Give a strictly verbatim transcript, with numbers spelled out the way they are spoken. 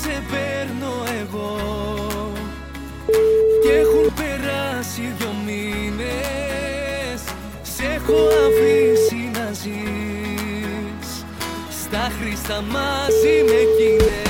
σε παίρνω εγώ. Κι έχουν περάσει δυο μήνες, σ' έχω αφήσει να ζεις στα χρήστα μαζί με εκείνες.